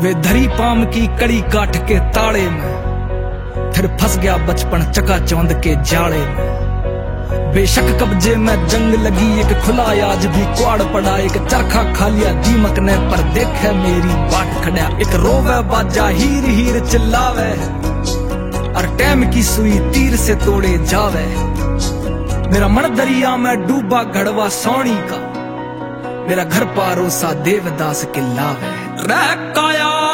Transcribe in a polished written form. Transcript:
वे धरी पाम की कड़ी काट के ताड़े में, फिर फंस गया बचपन चकाचौंध के जाड़े में। बेशक कब्जे में जंग लगी एक खुला आज भी क्वाड़ पड़ा, एक चरखा खा लिया दीमक ने पर देखे मेरी बाट खड़ा। एक रोवे बाजा हीर हीर चिल्लावे, और टैम की सुई तीर से तोड़े जावे। मेरा मन दरिया में डूबा घड़वा सोनी का, मेरा घर पारोसा देवदास के लावे। रह काया